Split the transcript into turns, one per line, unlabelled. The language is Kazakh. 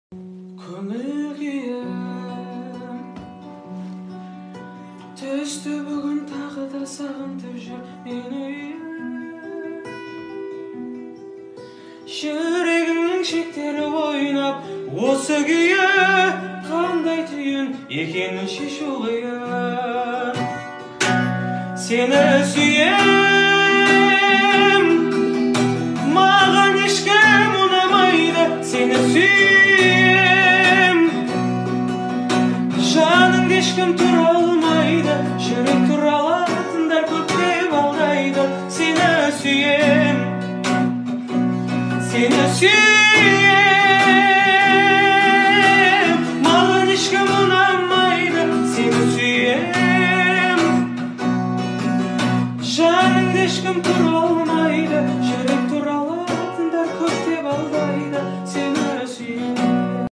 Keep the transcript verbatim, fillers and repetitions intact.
Көңіл күйім түсті бүгін, тағы да сағынтып жүр мені. Жүрегімнің шектері ойнап, осы күйі қандай түйін екенін шешу қиын. Сені сүйем, маған ешкім ұнамайды. Сені сүйем, жаныңды ешкім тұра алмайды. Жүрек тұра алатындар көптеп алдайды. Сені сүйем, сені сүйем.